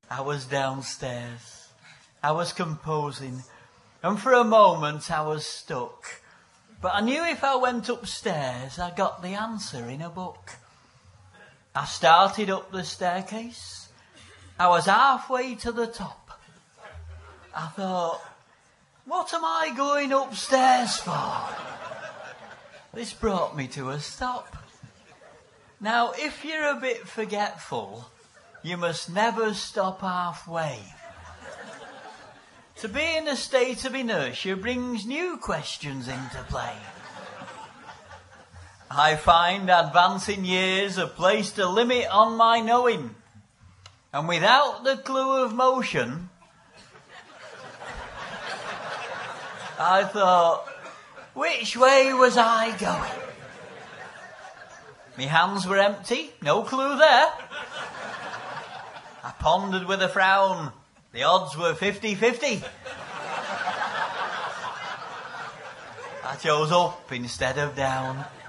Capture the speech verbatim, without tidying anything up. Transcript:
I was downstairs. I was composing. And for a moment I was stuck. But I knew if I went upstairs, I got the answer in a book. I started up the staircase. I was halfway to the top. I thought, what am I going upstairs for? This brought me to a stop. Now, if you're a bit forgetful, you must never stop halfway. To be in a state of inertia brings new questions into play. I find advancing years have placed a limit on my knowing. And without the clue of motion, I thought, which way was I going? My hands were empty, no clue there. I pondered with a frown. The odds were fifty-fifty. I chose up instead of down.